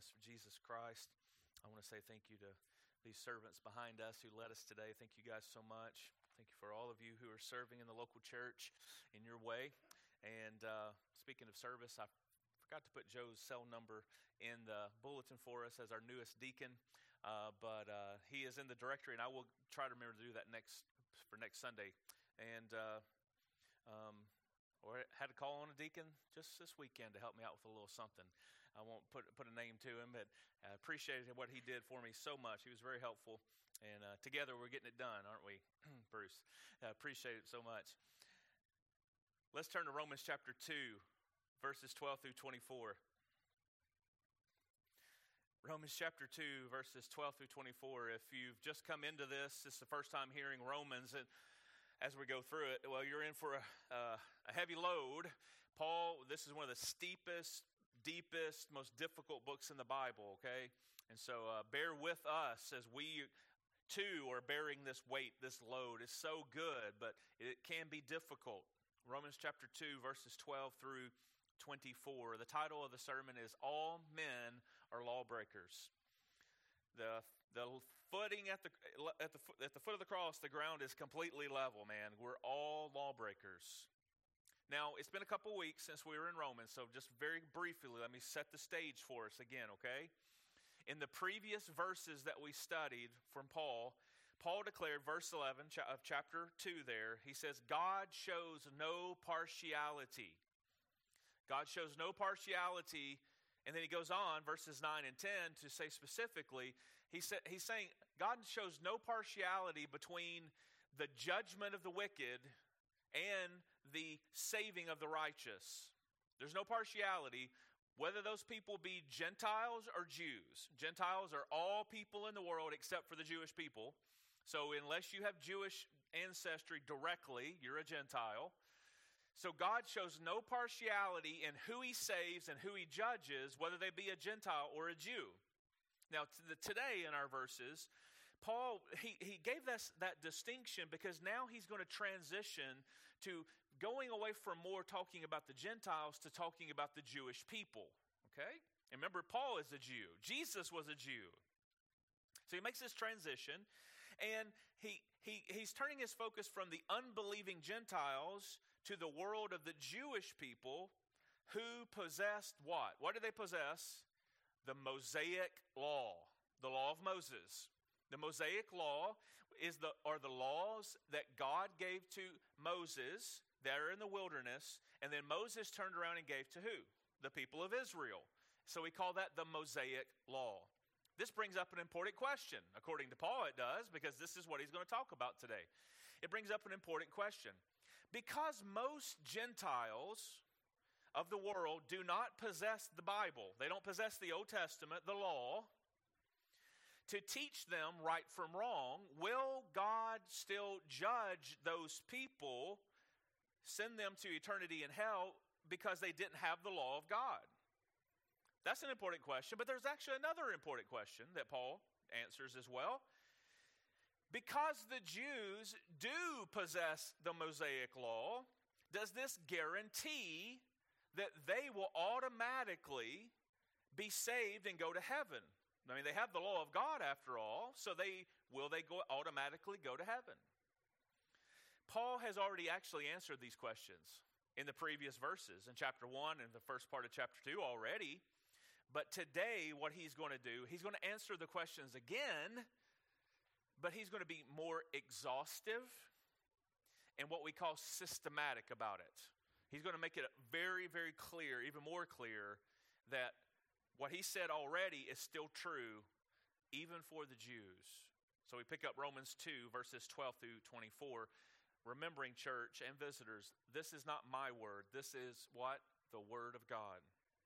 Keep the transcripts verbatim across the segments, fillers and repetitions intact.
for Jesus Christ. I want to say thank you to these servants behind us who led us today. Thank you guys so much. Thank you for all of you who are serving in the local church in your way. And uh, speaking of service, I forgot to put Joe's cell number in the bulletin for us as our newest deacon. Uh, but uh, he is in the directory, and I will try to remember to do that next for next Sunday. And uh, um, or had to call on a deacon just this weekend to help me out with a little something. I won't put put a name to him, but I appreciated what he did for me so much. He was very helpful, and uh, together we're getting it done, aren't we, Bruce? I appreciate it so much. Let's turn to Romans chapter two, verses twelve through twenty-four. Romans chapter two, verses twelve through twenty-four. If you've just come into this, this is the first time hearing Romans, and as we go through it, well, you're in for a, uh, a heavy load. Paul, this is one of the steepest, deepest, most difficult books in the Bible, okay? And so uh, bear with us as we, too, are bearing this weight, this load. It's so good, but it can be difficult. Romans chapter two, verses twelve through twenty-four. The title of the sermon is All Men Are Lawbreakers. The the footing at the at the at the foot of the cross, the ground is completely level, man. We're all lawbreakers. Now, it's been a couple weeks since we were in Romans, so just very briefly, let me set the stage for us again, okay? In the previous verses that we studied from Paul, Paul declared, verse eleven of chapter two there, he says, God shows no partiality. God shows no partiality. And then he goes on, verses nine and ten, to say specifically, he sa- he's saying God shows no partiality between the judgment of the wicked and the saving of the righteous. There's no partiality, whether those people be Gentiles or Jews. Gentiles are all people in the world except for the Jewish people. So unless you have Jewish ancestry directly, you're a Gentile. So God shows no partiality in who he saves and who he judges, whether they be a Gentile or a Jew. Now, to the, today in our verses, Paul, he, he gave us that distinction because now he's going to transition to going away from more talking about the Gentiles to talking about the Jewish people, okay? And remember, Paul is a Jew. Jesus was a Jew. So he makes this transition, and he, he he's turning his focus from the unbelieving Gentiles to the world of the Jewish people who possessed what? What did they possess? The Mosaic law, the law of Moses. The Mosaic law is the are the laws that God gave to Moses there in the wilderness, and then Moses turned around and gave to who? The people of Israel. So we call that the Mosaic law. This brings up an important question. According to Paul, it does, because this is what he's going to talk about today. It brings up an important question. Because most Gentiles of the world do not possess the Bible, they don't possess the Old Testament, the law, to teach them right from wrong, will God still judge those people, send them to eternity in hell because they didn't have the law of God? That's an important question, but there's actually another important question that Paul answers as well. Because the Jews do possess the Mosaic law, does this guarantee that they will automatically be saved and go to heaven? I mean, they have the law of God after all, so they will they go automatically go to heaven? Paul has already actually answered these questions in the previous verses, in chapter one and the first part of chapter two already. But today, what he's going to do, he's going to answer the questions again, but he's going to be more exhaustive and what we call systematic about it. He's going to make it very, very clear, even more clear, that what he said already is still true, even for the Jews. So we pick up Romans two, verses twelve through twenty-four. Remembering, church and visitors, this is not my word. This is what? The word of God.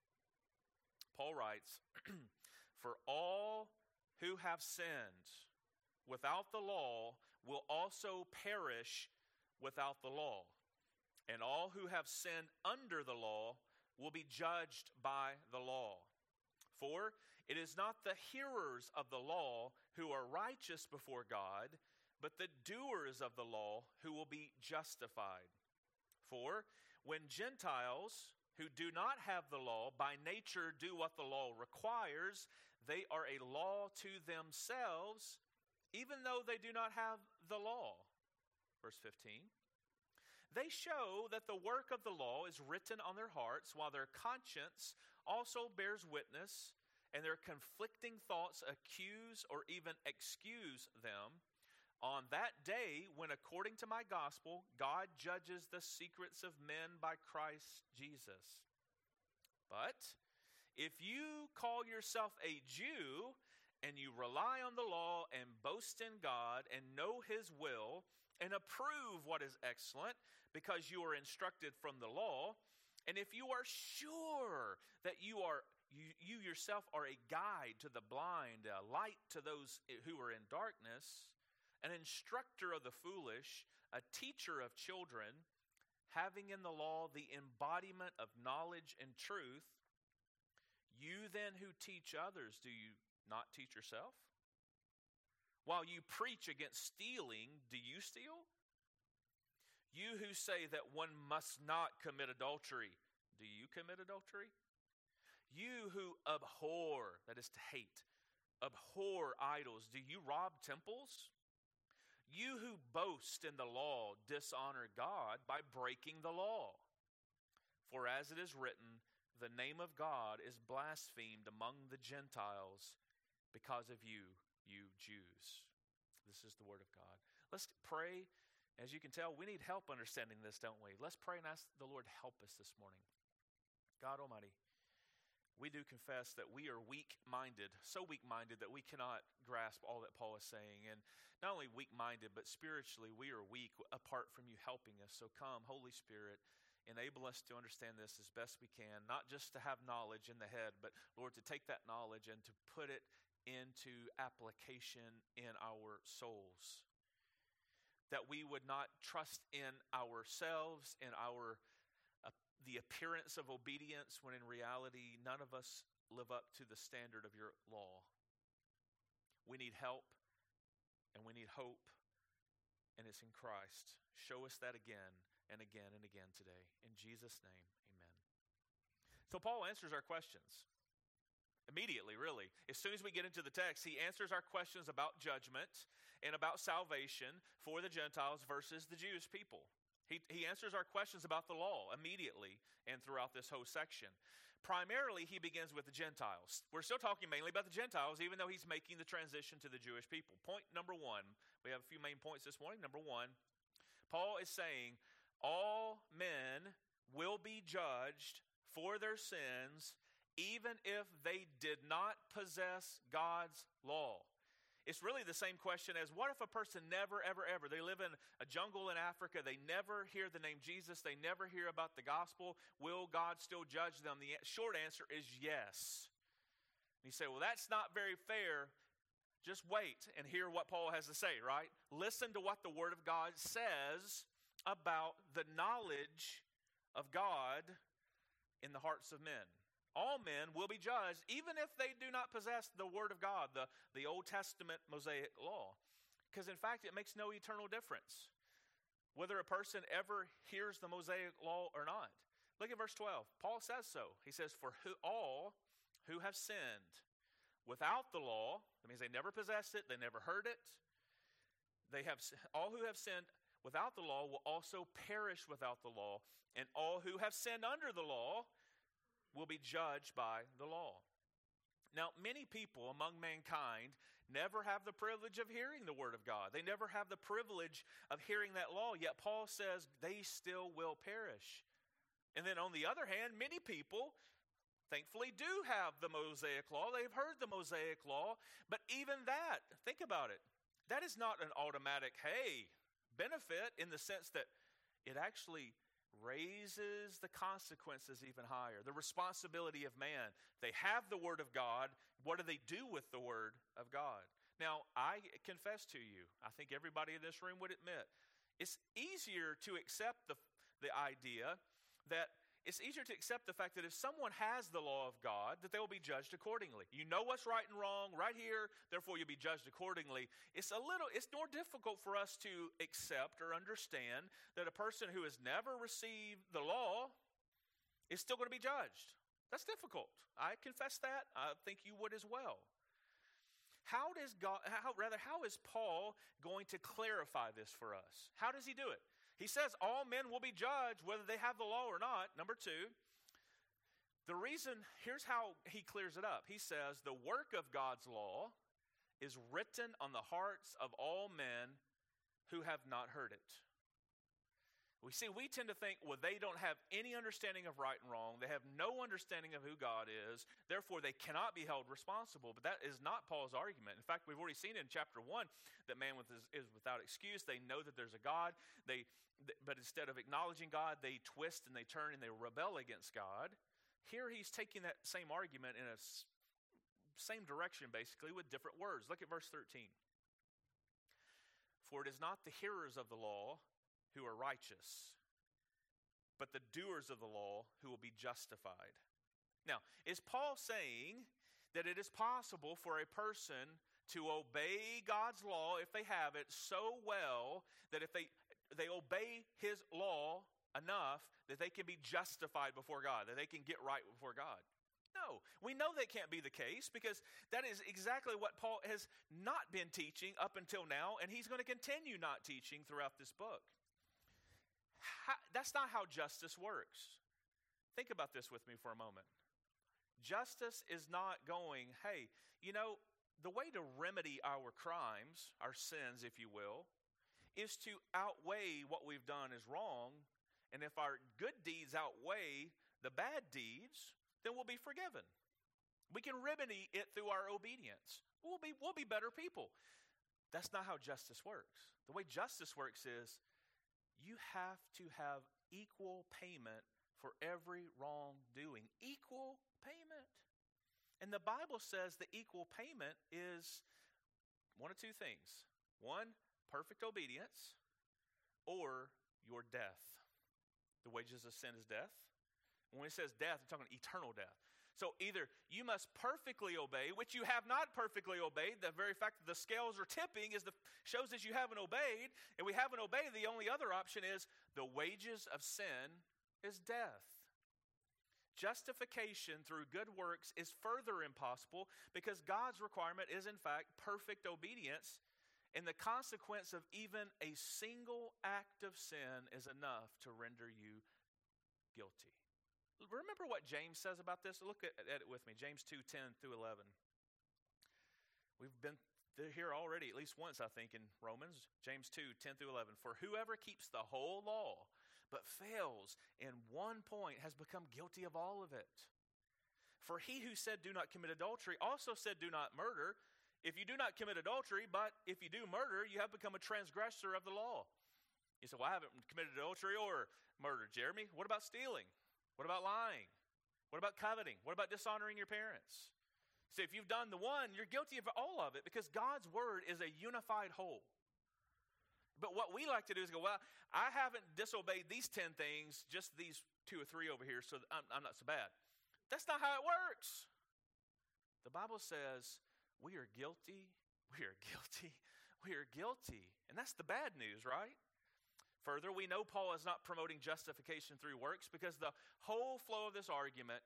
Paul writes, for all who have sinned without the law will also perish without the law. And all who have sinned under the law will be judged by the law. For it is not the hearers of the law who are righteous before God, but the doers of the law who will be justified. For when Gentiles who do not have the law by nature do what the law requires, they are a law to themselves, even though they do not have the law. Verse fifteen. They show that the work of the law is written on their hearts, while their conscience also bears witness, and their conflicting thoughts accuse or even excuse them. On that day, when according to my gospel, God judges the secrets of men by Christ Jesus. But if you call yourself a Jew, and you rely on the law and boast in God and know His will and approve what is excellent, because you are instructed from the law, and if you are sure that you are you, you yourself are a guide to the blind, a light to those who are in darkness, an instructor of the foolish, a teacher of children, having in the law the embodiment of knowledge and truth, you then who teach others, do you not teach yourself? While you preach against stealing, do you steal? You who say that one must not commit adultery, do you commit adultery? You who abhor, that is to hate, abhor idols, do you rob temples? You who boast in the law dishonor God by breaking the law. For as it is written, the name of God is blasphemed among the Gentiles because of you, you Jews. This is the word of God. Let's pray. As you can tell, we need help understanding this, don't we? Let's pray and ask the Lord to help us this morning. God Almighty, we do confess that we are weak-minded, so weak-minded that we cannot grasp all that Paul is saying. And not only weak-minded, but spiritually we are weak apart from you helping us. So come, Holy Spirit, enable us to understand this as best we can, not just to have knowledge in the head, but Lord, to take that knowledge and to put it into application in our souls. That we would not trust in ourselves, in our uh, the appearance of obedience, when in reality none of us live up to the standard of your law. We need help and we need hope, and it's in Christ. Show us that again and again and again today. In Jesus' name, amen. So Paul answers our questions. Immediately, really. As soon as we get into the text, he answers our questions about judgment and about salvation for the Gentiles versus the Jewish people. He, he answers our questions about the law immediately and throughout this whole section. Primarily, he begins with the Gentiles. We're still talking mainly about the Gentiles, even though he's making the transition to the Jewish people. Point number one, we have a few main points this morning. Number one, Paul is saying all men will be judged for their sins even if they did not possess God's law. It's really the same question as, what if a person never, ever, ever, they live in a jungle in Africa, they never hear the name Jesus, they never hear about the gospel, will God still judge them? The short answer is yes. And you say, well, that's not very fair. Just wait and hear what Paul has to say, right? Listen to what the Word of God says about the knowledge of God in the hearts of men. All men will be judged, even if they do not possess the Word of God, the, the Old Testament Mosaic law. Because in fact, it makes no eternal difference whether a person ever hears the Mosaic law or not. Look at verse twelve. Paul says so. He says, for who, all who have sinned without the law, that means they never possessed it, they never heard it, they have all who have sinned without the law will also perish without the law, and all who have sinned under the law will be judged by the law. Now, many people among mankind never have the privilege of hearing the Word of God. They never have the privilege of hearing that law, yet Paul says they still will perish. And then on the other hand, many people thankfully do have the Mosaic law. They've heard the Mosaic law, but even that, think about it, that is not an automatic, hey, benefit in the sense that it actually raises the consequences even higher. The responsibility of man. They have the Word of God. What do they do with the Word of God? Now, I confess to you, I think everybody in this room would admit, it's easier to accept the, the idea that it's easier to accept the fact that if someone has the law of God, that they will be judged accordingly. You know what's right and wrong right here, therefore you'll be judged accordingly. It's a little, it's more difficult for us to accept or understand that a person who has never received the law is still going to be judged. That's difficult. I confess that. I think you would as well. How does God, how, rather, how is Paul going to clarify this for us? How does he do it? He says all men will be judged whether they have the law or not. Number two, the reason, here's how he clears it up. He says the work of God's law is written on the hearts of all men who have not heard it. We see, we tend to think, well, they don't have any understanding of right and wrong. They have no understanding of who God is. Therefore, they cannot be held responsible. But that is not Paul's argument. In fact, we've already seen in chapter one that man with is, is without excuse. They know that there's a God. They, th- but instead of acknowledging God, they twist and they turn and they rebel against God. Here he's taking that same argument in a s- same direction, basically, with different words. Look at verse thirteen. For it is not the hearers of the law who are righteous, but the doers of the law who will be justified. Now, is Paul saying that it is possible for a person to obey God's law if they have it so well that if they, they obey his law enough that they can be justified before God, that they can get right before God? No, we know that can't be the case because that is exactly what Paul has not been teaching up until now, and he's going to continue not teaching throughout this book. How, that's not how justice works. Think about this with me for a moment. Justice is not going, hey, you know, the way to remedy our crimes, our sins, if you will, is to outweigh what we've done is wrong. And if our good deeds outweigh the bad deeds, then we'll be forgiven. We can remedy it through our obedience. We'll be, we'll be better people. That's not how justice works. The way justice works is you have to have equal payment for every wrongdoing. Equal payment. And the Bible says the equal payment is one of two things. One, perfect obedience, or your death. The wages of sin is death. When it says death, I'm talking eternal death. So either you must perfectly obey, which you have not perfectly obeyed. The very fact that the scales are tipping is the, shows that you haven't obeyed. And we haven't obeyed. The only other option is the wages of sin is death. Justification through good works is further impossible because God's requirement is in fact perfect obedience. And the consequence of even a single act of sin is enough to render you guilty. Remember what James says about this? Look at, at it with me. James two, ten through eleven. We've been here already at least once, I think, in Romans. James two, ten through eleven. For whoever keeps the whole law but fails in one point has become guilty of all of it. For he who said do not commit adultery also said do not murder. If you do not commit adultery, but if you do murder, you have become a transgressor of the law. You say, well, I haven't committed adultery or murder, Jeremy. What about stealing? What about lying? What about coveting? What about dishonoring your parents? See, if you've done the one, you're guilty of all of it because God's word is a unified whole. But what we like to do is go, well, I haven't disobeyed these ten things, just these two or three over here, so I'm, I'm not so bad. That's not how it works. The Bible says we are guilty, we are guilty, we are guilty. And that's the bad news, right? Further, we know Paul is not promoting justification through works because the whole flow of this argument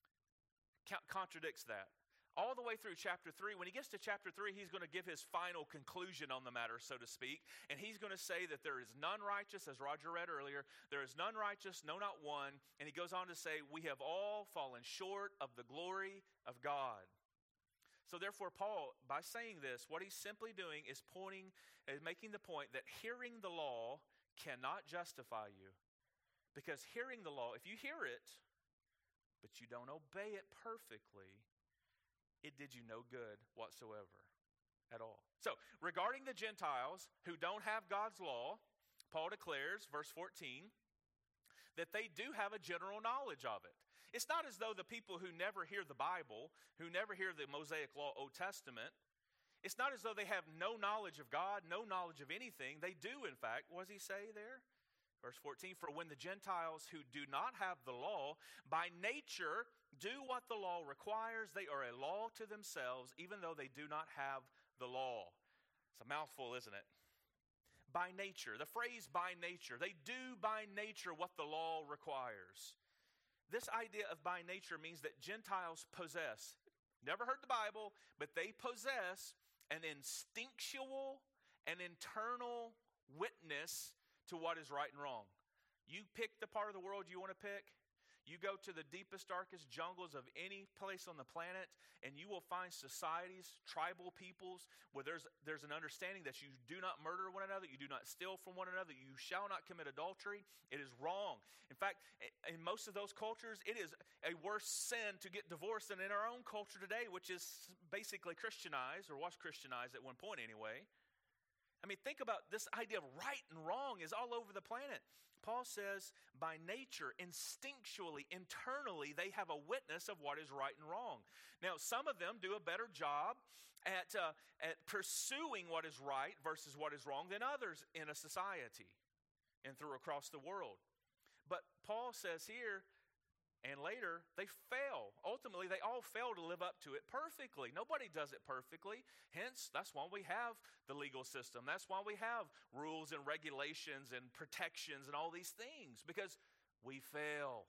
contradicts that. All the way through chapter three, when he gets to chapter three, he's going to give his final conclusion on the matter, so to speak. And he's going to say that there is none righteous, as Roger read earlier. There is none righteous, no, not one. And he goes on to say, we have all fallen short of the glory of God. So therefore, Paul, by saying this, what he's simply doing is pointing, is making the point that hearing the law cannot justify you. Because hearing the law, if you hear it, but you don't obey it perfectly, it did you no good whatsoever at all. So, regarding the Gentiles who don't have God's law, Paul declares, verse fourteen, that they do have a general knowledge of it. It's not as though the people who never hear the Bible, who never hear the Mosaic Law, Old Testament, it's not as though they have no knowledge of God, no knowledge of anything. They do, in fact. What does he say there? Verse fourteen, for when the Gentiles who do not have the law, by nature do what the law requires, they are a law to themselves, even though they do not have the law. It's a mouthful, isn't it? By nature, the phrase by nature, they do by nature what the law requires. this idea of by nature means that Gentiles possess, never heard the Bible, but they possess an instinctual and internal witness to what is right and wrong. You pick the part of the world you want to pick. You go to the deepest, darkest jungles of any place on the planet, and you will find societies, tribal peoples, where there's, there's an understanding that you do not murder one another, you do not steal from one another, you shall not commit adultery. It is wrong. In fact, in most of those cultures, it is a worse sin to get divorced than in our own culture today, which is basically Christianized, or was Christianized at one point anyway. I mean, think about this idea of right and wrong is all over the planet. Paul says, by nature, instinctually, internally, they have a witness of what is right and wrong. Now, some of them do a better job at, uh, at pursuing what is right versus what is wrong than others in a society and through across the world. But Paul says here, and later, they fail. Ultimately, they all fail to live up to it perfectly. Nobody does it perfectly. Hence, that's why we have the legal system. That's why we have rules and regulations and protections and all these things, because we fail.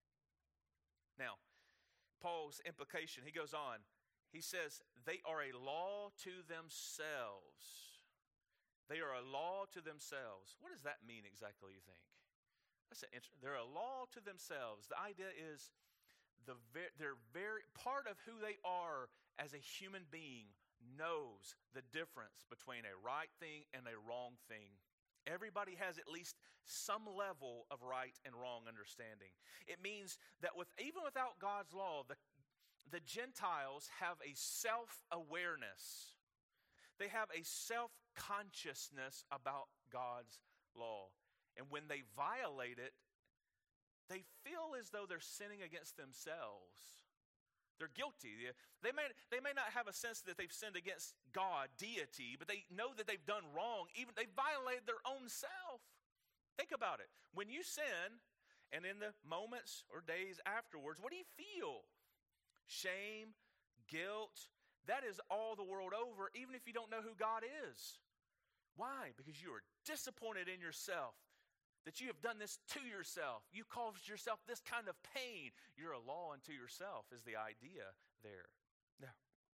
Now, Paul's implication, he goes on. He says, they are a law to themselves. They are a law to themselves. What does that mean exactly, you think? That's an interesting. They're a law to themselves. The idea is the ver- they're very part of who they are as a human being knows the difference between a right thing and a wrong thing. Everybody has at least some level of right and wrong understanding. It means that with even without God's law, the, the Gentiles have a self-awareness. They have a self-consciousness about God's law. And when they violate it, they feel as though they're sinning against themselves. They're guilty. They may, they may not have a sense that they've sinned against God, deity, but they know that they've done wrong. Even they violated their own self. Think about it. When you sin, and in the moments or days afterwards, what do you feel? Shame, guilt. That is all the world over, even if you don't know who God is. Why? Because you are disappointed in yourself. That you have done this to yourself. You caused yourself this kind of pain. You're a law unto yourself is the idea there. Now,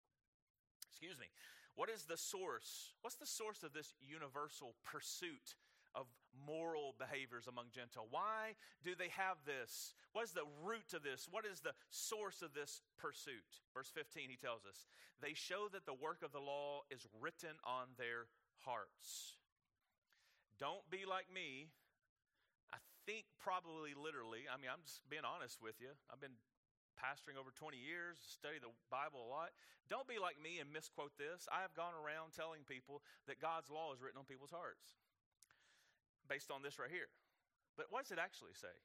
excuse me. What is the source? What's the source of this universal pursuit of moral behaviors among Gentiles? Why do they have this? What is the root of this? What is the source of this pursuit? Verse fifteen, he tells us, they show that the work of the law is written on their hearts. Don't be like me. I think probably literally, I mean, I'm just being honest with you. I've been pastoring over twenty years, study the Bible a lot. Don't be like me and misquote this. I have gone around telling people that God's law is written on people's hearts based on this right here. But what does it actually say?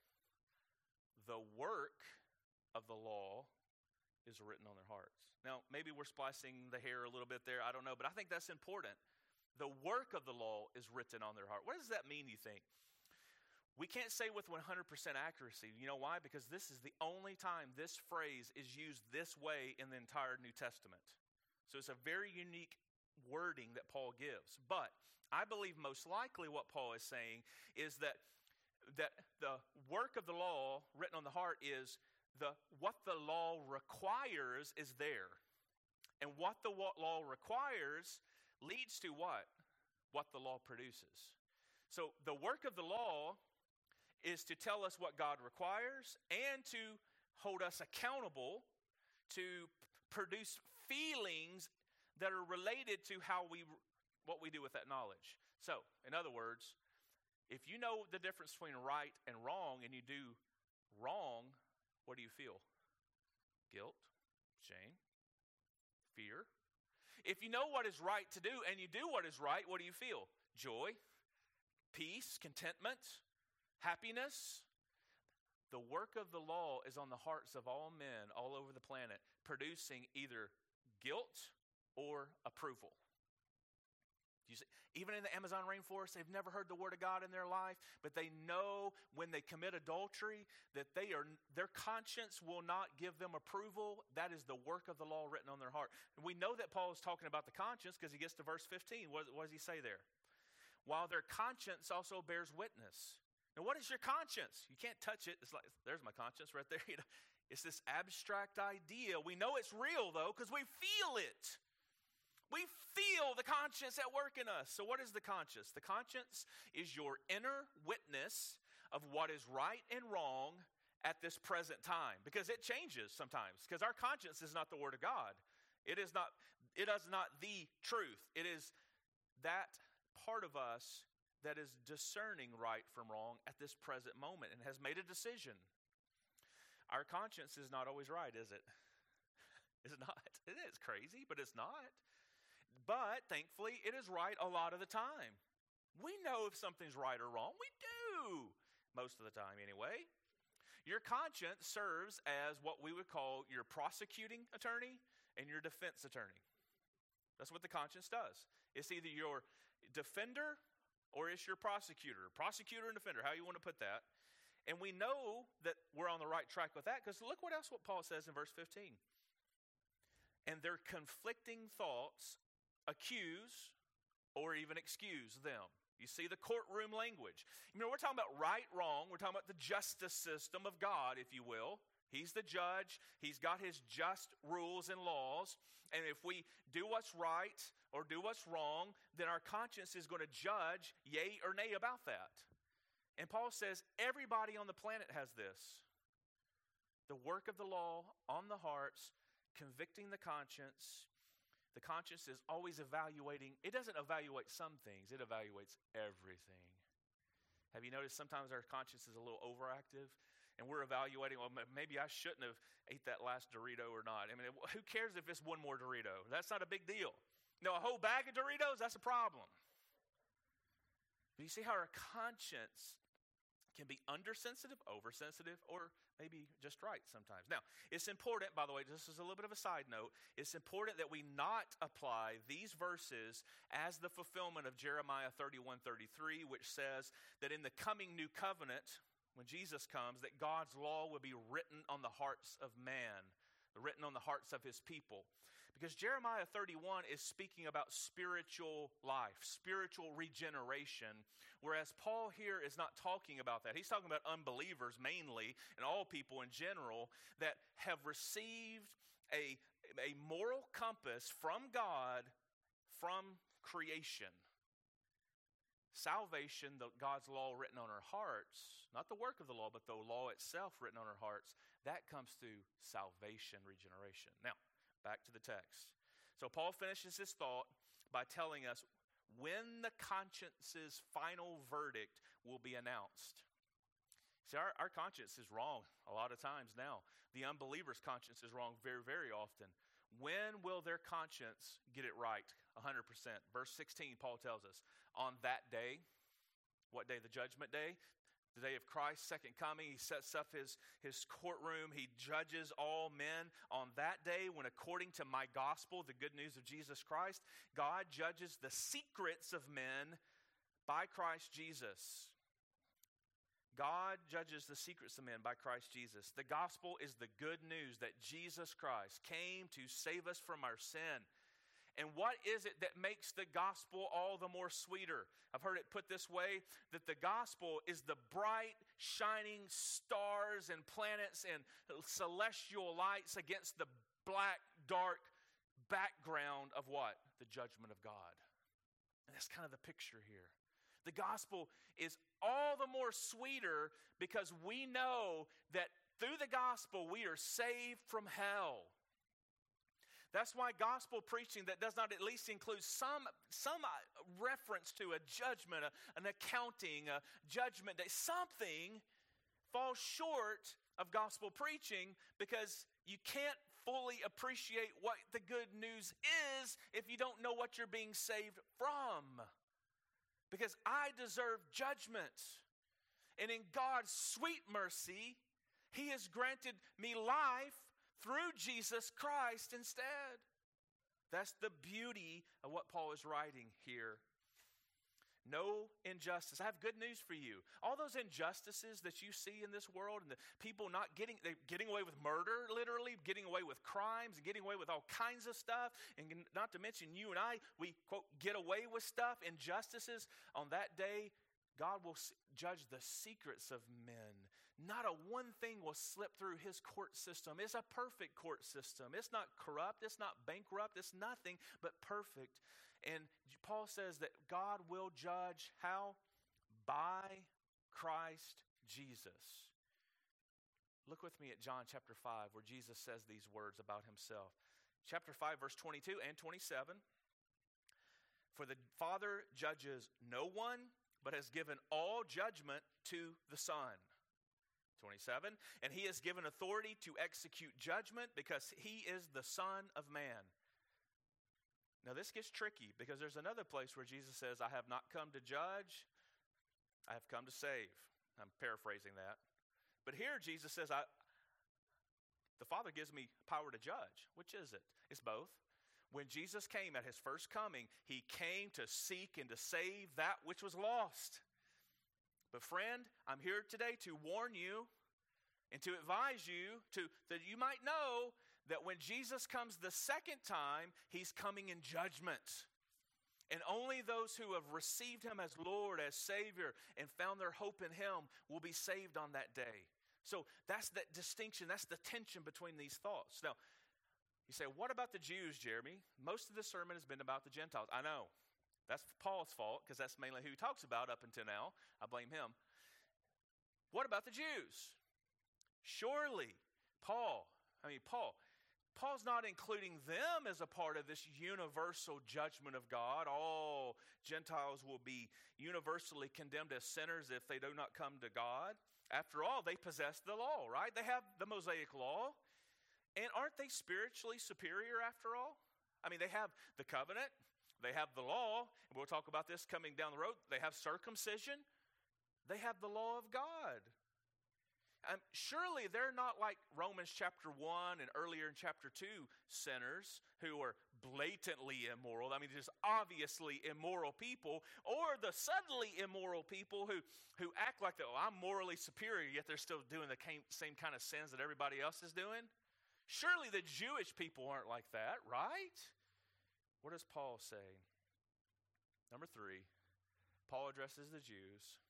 The work of the law is written on their hearts. Now, maybe we're splicing the hair a little bit there. I don't know, but I think that's important. The work of the law is written on their heart. What does that mean, you think? We can't say with one hundred percent accuracy. You know why? Because this is the only time this phrase is used this way in the entire New Testament. So it's a very unique wording that Paul gives. But I believe most likely what Paul is saying is that, that the work of the law written on the heart is the what the law requires is there. And what the law requires leads to what? What the law produces. So the work of the law is to tell us what God requires and to hold us accountable to produce feelings that are related to how we, what we do with that knowledge. So, in other words, if you know the difference between right and wrong and you do wrong, what do you feel? Guilt, shame, fear. If you know what is right to do and you do what is right, what do you feel? Joy, peace, contentment, happiness. The work of the law is on the hearts of all men all over the planet, producing either guilt or approval. You see, even in the Amazon rainforest, they've never heard the word of God in their life, but they know when they commit adultery that they are their conscience will not give them approval. That is the work of the law written on their heart. And we know that Paul is talking about the conscience because he gets to verse fifteen. What, what does he say there? While their conscience also bears witness. And what is your conscience? You can't touch it. It's like, there's my conscience right there. You know, it's this abstract idea. We know it's real, though, because we feel it. We feel the conscience at work in us. So what is the conscience? The conscience is your inner witness of what is right and wrong at this present time, because it changes sometimes, because our conscience is not the Word of God. It is not, it is not the truth. It is that part of us that is discerning right from wrong at this present moment and has made a decision. Our conscience is not always right, is it? It's not. It is crazy, but it's not. But thankfully, it is right a lot of the time. We know if something's right or wrong. We do, most of the time anyway. Your conscience serves as what we would call your prosecuting attorney and your defense attorney. That's what the conscience does. It's either your defender or it's your prosecutor. Prosecutor and defender, how you want to put that. And we know that we're on the right track with that, because look what else what Paul says in verse fifteen. And their conflicting thoughts accuse or even excuse them. You see the courtroom language. You know, we're talking about right, wrong. We're talking about the justice system of God, if you will. He's the judge. He's got his just rules and laws. And if we do what's right or do what's wrong, then our conscience is going to judge yea or nay about that. And Paul says everybody on the planet has this. The work of the law on the hearts, convicting the conscience. The conscience is always evaluating. It doesn't evaluate some things. It evaluates everything. Have you noticed sometimes our conscience is a little overactive? And we're evaluating, well, maybe I shouldn't have ate that last Dorito or not. I mean, who cares if it's one more Dorito? That's not a big deal. No, a whole bag of Doritos, that's a problem. But you see how our conscience can be undersensitive, oversensitive, or maybe just right sometimes. Now, it's important, by the way, this is a little bit of a side note, it's important that we not apply these verses as the fulfillment of Jeremiah thirty-one thirty-three, which says that in the coming new covenant, when Jesus comes, that God's law will be written on the hearts of man, written on the hearts of his people. Because Jeremiah thirty-one is speaking about spiritual life, spiritual regeneration, whereas Paul here is not talking about that. He's talking about unbelievers mainly, and all people in general, that have received a, a moral compass from God from creation. Salvation, the, God's law written on our hearts, not the work of the law, but the law itself written on our hearts, that comes through salvation, regeneration. Now, back to the text. So Paul finishes his thought by telling us when the conscience's final verdict will be announced. See, our, our conscience is wrong a lot of times now. The unbeliever's conscience is wrong very, very often. When will their conscience get it right? one hundred percent. Verse sixteen, Paul tells us, on that day, what day? The judgment day? The day of Christ's second coming. He sets up his, his courtroom. He judges all men. On that day, when according to my gospel, the good news of Jesus Christ, God judges the secrets of men by Christ Jesus. God judges the secrets of men by Christ Jesus. The gospel is the good news that Jesus Christ came to save us from our sin. And what is it that makes the gospel all the more sweeter? I've heard it put this way, that the gospel is the bright, shining stars and planets and celestial lights against the black, dark background of what? The judgment of God. And that's kind of the picture here. The gospel is all the more sweeter because we know that through the gospel we are saved from hell. That's why gospel preaching that does not at least include some, some reference to a judgment, a, an accounting, a judgment day, something falls short of gospel preaching because you can't fully appreciate what the good news is if you don't know what you're being saved from. Because I deserve judgment. And in God's sweet mercy, He has granted me life through Jesus Christ instead. That's the beauty of what Paul is writing here. No injustice. I have good news for you. All those injustices that you see in this world and the people not getting, they're getting away with murder, literally, getting away with crimes and getting away with all kinds of stuff. And not to mention you and I, we, quote, get away with stuff, injustices. On that day, God will judge the secrets of men. Not a one thing will slip through his court system. It's a perfect court system. It's not corrupt. It's not bankrupt. It's nothing but perfect. And Paul says that God will judge how? By Christ Jesus. Look with me at John chapter five, where Jesus says these words about himself. Chapter five, verse twenty-two and twenty-seven. For the Father judges no one, but has given all judgment to the Son. twenty-seven. And he has given authority to execute judgment because he is the Son of Man. Now this gets tricky because there's another place where Jesus says, I have not come to judge, I have come to save. I'm paraphrasing that. But here Jesus says, I, the Father gives me power to judge. Which is it? It's both. When Jesus came at his first coming, he came to seek and to save that which was lost. But friend, I'm here today to warn you and to advise you to that you might know that when Jesus comes the second time, he's coming in judgment. And only those who have received him as Lord, as Savior, and found their hope in him will be saved on that day. So that's that distinction, that's the tension between these thoughts. Now, you say, what about the Jews, Jeremy? Most of the sermon has been about the Gentiles. I know. That's Paul's fault because that's mainly who he talks about up until now. I blame him. What about the Jews? Surely, Paul, I mean, Paul, Paul's not including them as a part of this universal judgment of God. All Gentiles will be universally condemned as sinners if they do not come to God. After all, they possess the law, right? They have the Mosaic law. And aren't they spiritually superior after all? I mean, they have the covenant, they have the law, and we'll talk about this coming down the road. They have circumcision, they have the law of God. Um, surely they're not like Romans chapter one and earlier in chapter two sinners who are blatantly immoral. I mean, just obviously immoral people, or the subtly immoral people who, who act like, oh, I'm morally superior, yet they're still doing the same kind of sins that everybody else is doing. Surely the Jewish people aren't like that, right? What does Paul say? Number three, Paul addresses the Jews.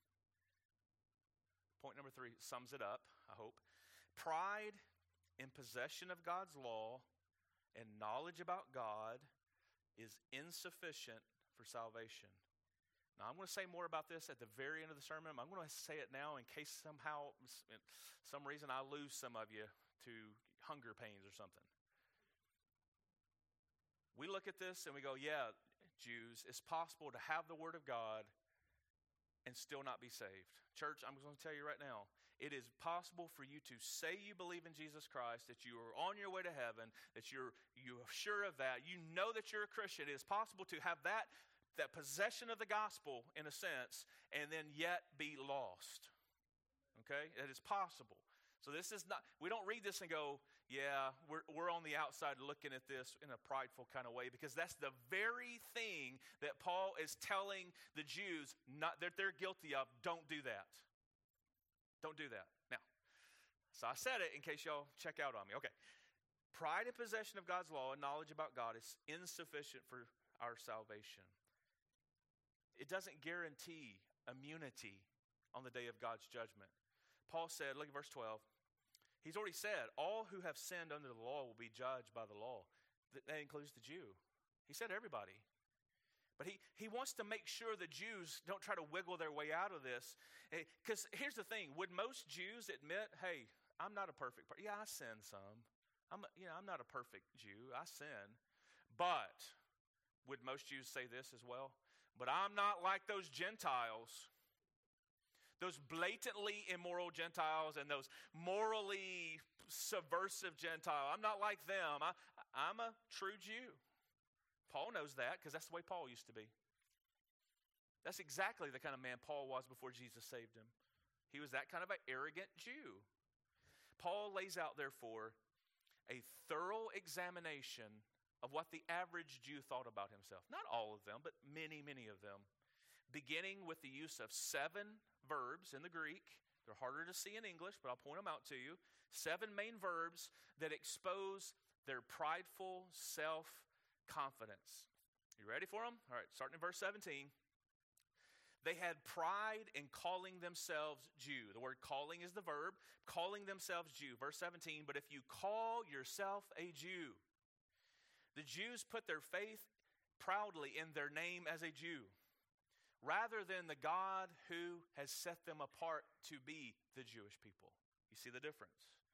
Point number three sums it up, I hope. Pride in possession of God's law and knowledge about God is insufficient for salvation. Now, I'm going to say more about this at the very end of the sermon. I'm going to say it now in case somehow, some reason I lose some of you to hunger pains or something. We look at this and we go, yeah, Jews, it's possible to have the Word of God and still not be saved. Church, I'm going to tell you right now, it is possible for you to say you believe in Jesus Christ, that you are on your way to heaven, that you're you're sure of that, you know that you're a Christian. It is possible to have that, that possession of the gospel, in a sense, and then yet be lost. Okay? It is possible. So this is not, we don't read this and go, yeah, we're we're on the outside looking at this in a prideful kind of way, because that's the very thing that Paul is telling the Jews not that they're guilty of. Don't do that. Don't do that. Now, so I said it in case y'all check out on me. Okay. Pride and possession of God's law and knowledge about God is insufficient for our salvation. It doesn't guarantee immunity on the day of God's judgment. Paul said, look at verse twelve. He's already said, all who have sinned under the law will be judged by the law. That includes the Jew. He said everybody. But he, he wants to make sure the Jews don't try to wiggle their way out of this. Because here's the thing. Would most Jews admit, hey, I'm not a perfect person. Yeah, I sin some. I'm, you know, I'm not a perfect Jew. I sin. But would most Jews say this as well? But I'm not like those Gentiles. Those blatantly immoral Gentiles and those morally subversive Gentiles. I'm not like them. I, I'm a true Jew. Paul knows that because that's the way Paul used to be. That's exactly the kind of man Paul was before Jesus saved him. He was that kind of an arrogant Jew. Paul lays out, therefore, a thorough examination of what the average Jew thought about himself. Not all of them, but many, many of them. Beginning with the use of seven verbs in the Greek. They're harder to see in English, but I'll point them out to you. Seven main verbs that expose their prideful self-confidence. You ready for them? All right, starting in verse seventeen. They had pride in calling themselves Jew. The word calling is the verb, calling themselves Jew. Verse seventeen, but if you call yourself a Jew. The Jews put their faith proudly in their name as a Jew, rather than the God who has set them apart to be the Jewish people. You see the difference?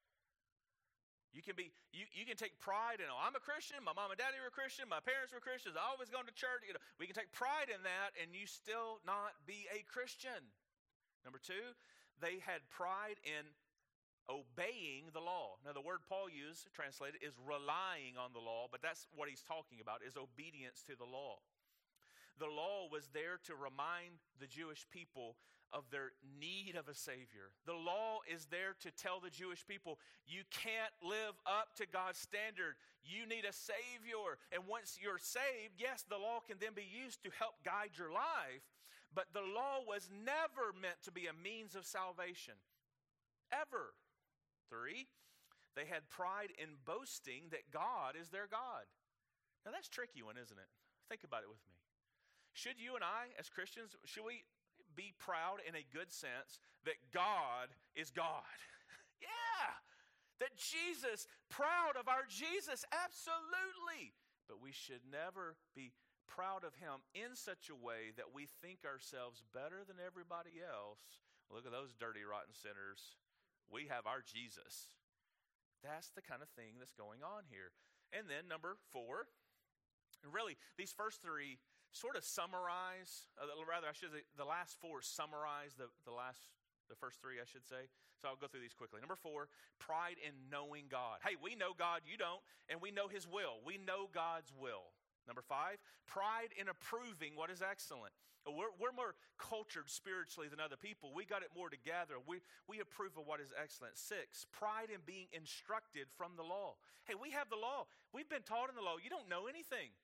You can be, you, you can take pride in, oh, I'm a Christian, my mom and daddy were Christian, my parents were Christians, I always gone to church. You know, we can take pride in that and you still not be a Christian. Number two, they had pride in obeying the law. Now the word Paul used, translated, is relying on the law, but that's what he's talking about, is obedience to the law. The law was there to remind the Jewish people of their need of a Savior. The law is there to tell the Jewish people, you can't live up to God's standard. You need a Savior. And once you're saved, yes, the law can then be used to help guide your life, but the law was never meant to be a means of salvation. Ever. Three, they had pride in boasting that God is their God. Now that's a tricky one, isn't it? Think about it with me. Should you and I, as Christians, should we be proud in a good sense that God is God? Yeah! That Jesus, proud of our Jesus, absolutely. But we should never be proud of him in such a way that we think ourselves better than everybody else. Look at those dirty, rotten sinners. We have our Jesus. That's the kind of thing that's going on here. And then number four, and really these first three sort of summarize, uh, rather I should say the last four summarize the, the last, the first three I should say. So I'll go through these quickly. Number four, pride in knowing God. Hey, we know God, you don't, and we know his will. We know God's will. Number five, pride in approving what is excellent. We're, we're more cultured spiritually than other people. We got it more together. We, we approve of what is excellent. Six, pride in being instructed from the law. Hey, we have the law. We've been taught in the law. You don't know anything.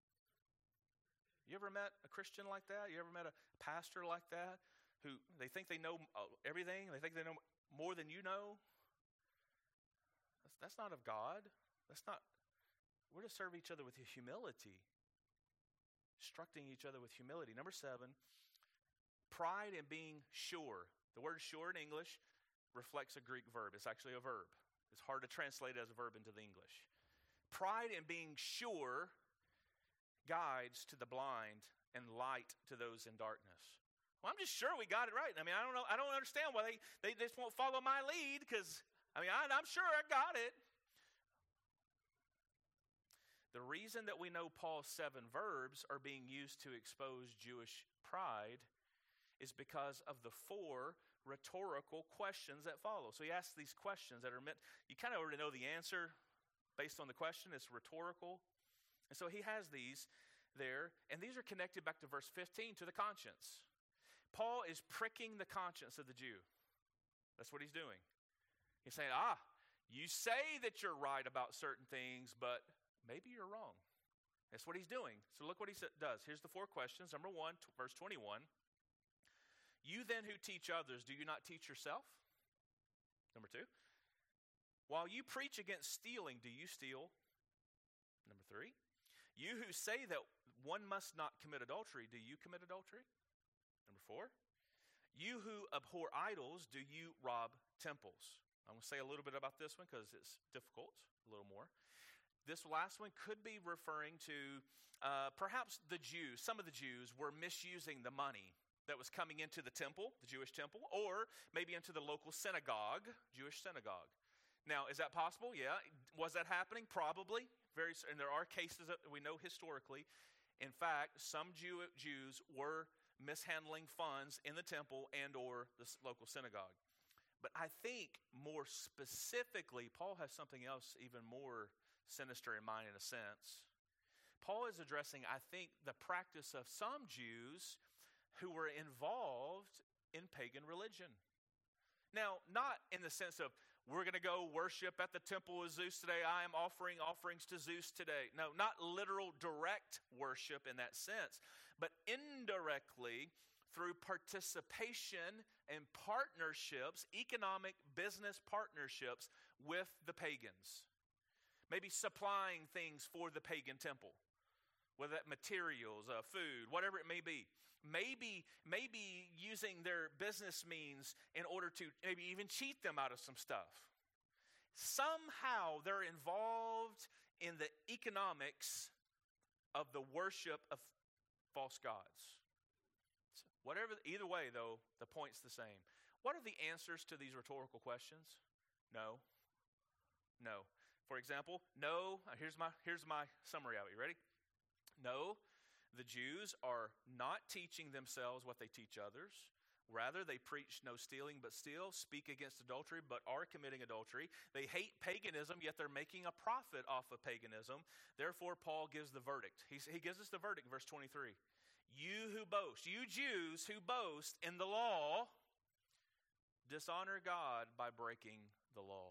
You ever met a Christian like that? You ever met a pastor like that who they think they know everything? They think they know more than you know? That's, that's not of God. That's not, we're to serve each other with humility. Instructing each other with humility. Number seven, pride in being sure. The word sure in English reflects a Greek verb. It's actually a verb. It's hard to translate as a verb into the English. Pride in being sure guides to the blind and light to those in darkness. Well, I'm just sure we got it right. I mean, I don't know. I don't understand why they, they just won't follow my lead because, I mean, I, I'm sure I got it. The reason that we know Paul's seven verbs are being used to expose Jewish pride is because of the four rhetorical questions that follow. So he asks these questions that are meant, you kind of already know the answer based on the question. It's rhetorical. And so he has these there, and these are connected back to verse fifteen to the conscience. Paul is pricking the conscience of the Jew. That's what he's doing. He's saying, ah, you say that you're right about certain things, but maybe you're wrong. That's what he's doing. So look what he does. Here's the four questions. Number one, t- verse twenty-one. You then who teach others, do you not teach yourself? Number two. While you preach against stealing, do you steal? Number three. You who say that one must not commit adultery, do you commit adultery? Number four. You who abhor idols, do you rob temples? I'm going to say a little bit about this one because it's difficult, a little more. This last one could be referring to uh, perhaps the Jews. Some of the Jews were misusing the money that was coming into the temple, the Jewish temple, or maybe into the local synagogue, Jewish synagogue. Now, is that possible? Yeah. Was that happening? Probably. Very, and there are cases that we know historically. In fact, some Jew, Jews were mishandling funds in the temple and or the local synagogue. But I think more specifically, Paul has something else even more sinister in mind in a sense. Paul is addressing, I think, the practice of some Jews who were involved in pagan religion. Now, not in the sense of, we're going to go worship at the temple of Zeus today. I am offering offerings to Zeus today. No, not literal direct worship in that sense, but indirectly through participation and partnerships, economic business partnerships with the pagans. Maybe supplying things for the pagan temple. whether that materials, uh, food, whatever it may be. Maybe, maybe using their business means in order to maybe even cheat them out of some stuff. Somehow they're involved in the economics of the worship of false gods. So whatever, either way, though, the point's the same. What are the answers to these rhetorical questions? No. No. For example, no. Here's my here's my summary of it. You ready? No. The Jews are not teaching themselves what they teach others. Rather, they preach no stealing but steal, speak against adultery but are committing adultery. They hate paganism, yet they're making a profit off of paganism. Therefore, Paul gives the verdict. He, he gives us the verdict in verse twenty-three. You who boast, you Jews who boast in the law, dishonor God by breaking the law.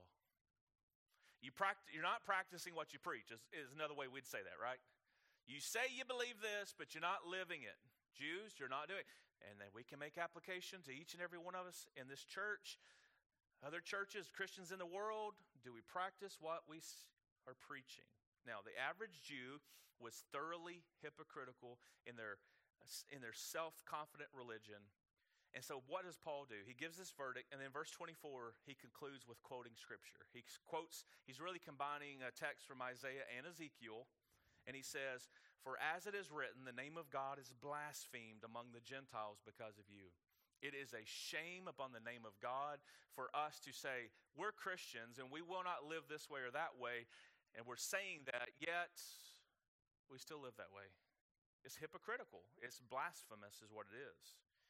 You pract- you're not practicing what you preach, is, is another way we'd say that, right? You say you believe this, but you're not living it. Jews, you're not doing it. And then we can make application to each and every one of us in this church, other churches, Christians in the world. Do we practice what we are preaching? Now, the average Jew was thoroughly hypocritical in their, in their self-confident religion. And so what does Paul do? He gives this verdict, and then verse twenty-four, he concludes with quoting Scripture. He quotes, he's really combining a text from Isaiah and Ezekiel. And he says, for as it is written, the name of God is blasphemed among the Gentiles because of you. It is a shame upon the name of God for us to say, we're Christians and we will not live this way or that way. And we're saying that, yet we still live that way. It's hypocritical. It's blasphemous is what it is.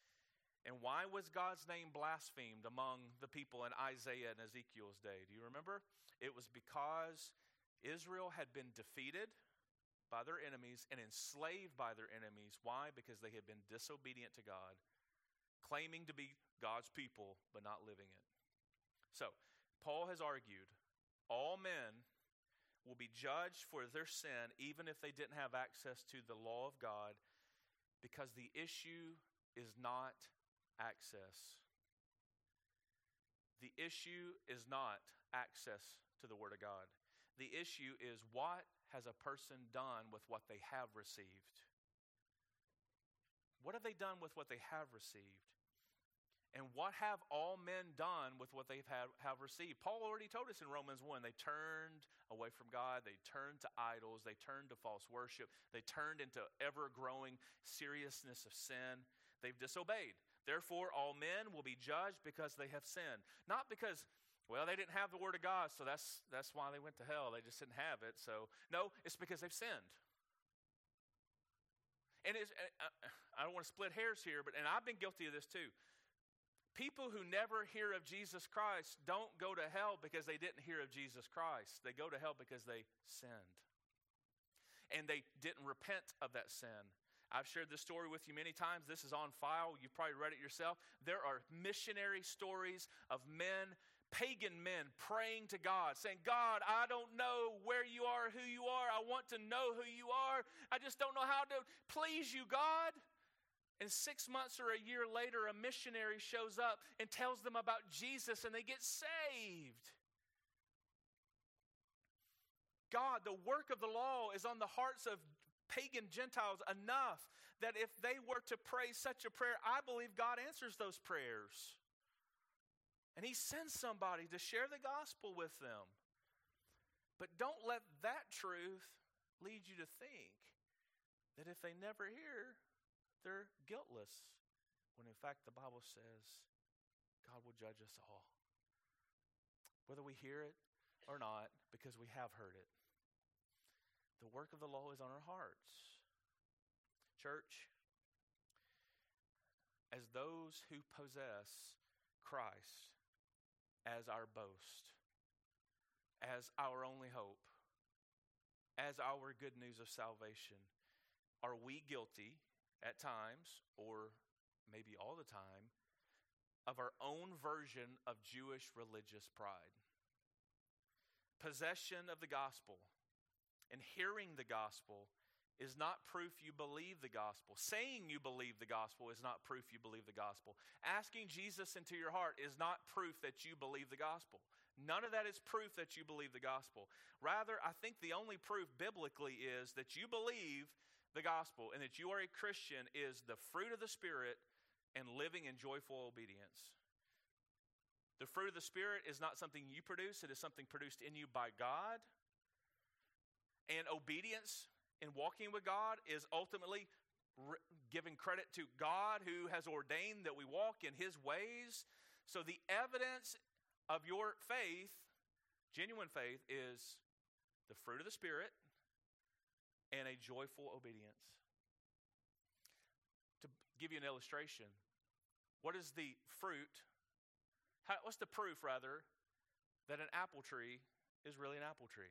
And why was God's name blasphemed among the people in Isaiah and Ezekiel's day? Do you remember? It was because Israel had been defeated by their enemies and enslaved by their enemies. Why? Because they had been disobedient to God, claiming to be God's people, but not living it. So, Paul has argued, all men will be judged for their sin, even if they didn't have access to the law of God, because the issue is not access. The issue is not access to the Word of God. The issue is, what has a person done with what they have received? What have they done with what they have received? And what have all men done with what they have, have received? Paul already told us in Romans one, they turned away from God, they turned to idols, they turned to false worship, they turned into ever-growing seriousness of sin. They've disobeyed. Therefore, all men will be judged because they have sinned. Not because, well, they didn't have the Word of God, so that's that's why they went to hell. They just didn't have it. So, no, it's because they've sinned. And it's, I don't want to split hairs here, but and I've been guilty of this too. People who never hear of Jesus Christ don't go to hell because they didn't hear of Jesus Christ. They go to hell because they sinned. And they didn't repent of that sin. I've shared this story with you many times. This is on file. You've probably read it yourself. There are missionary stories of men, pagan men, praying to God, saying, God, I don't know where you are, who you are. I want to know who you are. I just don't know how to please you, God. And six months or a year later, a missionary shows up and tells them about Jesus, and they get saved. God, the work of the law is on the hearts of pagan Gentiles enough that if they were to pray such a prayer, I believe God answers those prayers. And He sends somebody to share the gospel with them. But don't let that truth lead you to think that if they never hear, they're guiltless. When in fact the Bible says God will judge us all. Whether we hear it or not, because we have heard it. The work of the law is on our hearts. Church, as those who possess Christ as our boast, as our only hope, as our good news of salvation, are we guilty at times, or maybe all the time, of our own version of Jewish religious pride? Possession of the gospel and hearing the gospel is not proof you believe the gospel. Saying you believe the gospel is not proof you believe the gospel. Asking Jesus into your heart is not proof that you believe the gospel. None of that is proof that you believe the gospel. Rather, I think the only proof biblically is that you believe the gospel and that you are a Christian is the fruit of the Spirit and living in joyful obedience. The fruit of the Spirit is not something you produce. It is something produced in you by God. And obedience in walking with God is ultimately re- giving credit to God who has ordained that we walk in His ways. So the evidence of your faith, genuine faith, is the fruit of the Spirit and a joyful obedience. To give you an illustration, what is the fruit? How, what's the proof, rather, that an apple tree is really an apple tree?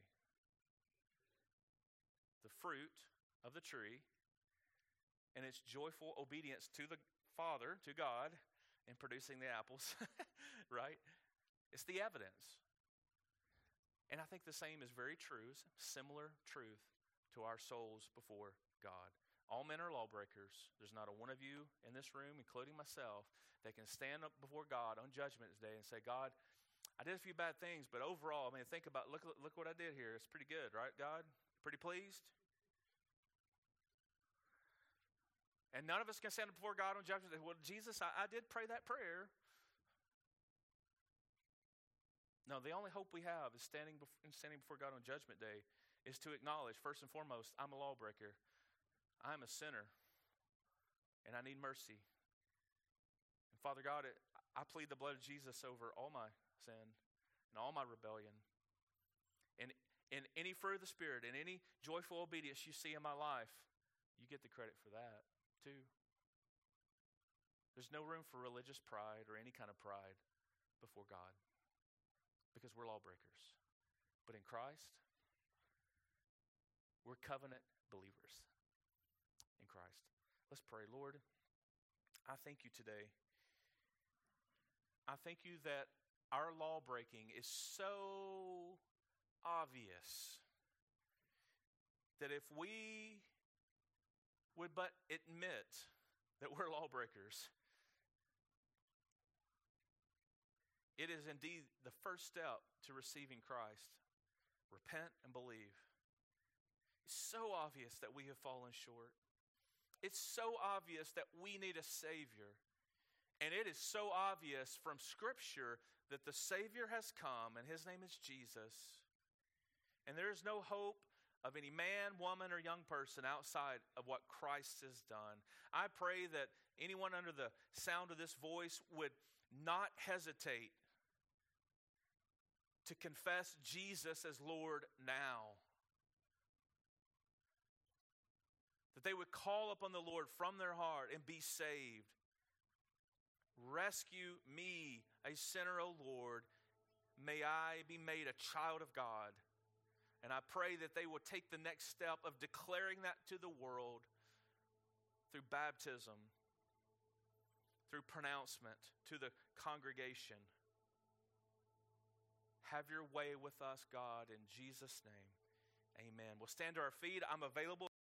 The fruit of the tree and its joyful obedience to the Father, to God, in producing the apples, right? It's the evidence. And I think the same is very true, similar truth to our souls before God. All men are lawbreakers. There's not a one of you in this room, including myself, that can stand up before God on Judgment Day and say, God, I did a few bad things, but overall, I mean, think about, look, look what I did here. It's pretty good, right, God? Pretty pleased? And none of us can stand up before God on Judgment Day. Well, Jesus, I, I did pray that prayer. No, the only hope we have is standing before, standing before God on Judgment Day is to acknowledge, first and foremost, I'm a lawbreaker. I'm a sinner, and I need mercy. And Father God, it, I plead the blood of Jesus over all my sin and all my rebellion. And in any fruit of the Spirit, in any joyful obedience you see in my life, you get the credit for that too. There's no room for religious pride or any kind of pride before God because we're lawbreakers. But in Christ, we're covenant believers in Christ. Let's pray. Lord, I thank you today. I thank you that our law breaking is so obvious that if we would but admit that we're lawbreakers, it is indeed the first step to receiving Christ. Repent and believe. It's so obvious that we have fallen short. It's so obvious that we need a Savior. And it is so obvious from Scripture that the Savior has come, and His name is Jesus. And there is no hope of any man, woman, or young person outside of what Christ has done. I pray that anyone under the sound of this voice would not hesitate to confess Jesus as Lord now. That they would call upon the Lord from their heart and be saved. Rescue me, a sinner, O Lord. May I be made a child of God. And I pray that they will take the next step of declaring that to the world through baptism, through pronouncement to the congregation. Have your way with us, God, in Jesus' name. Amen. We'll stand to our feet. I'm available.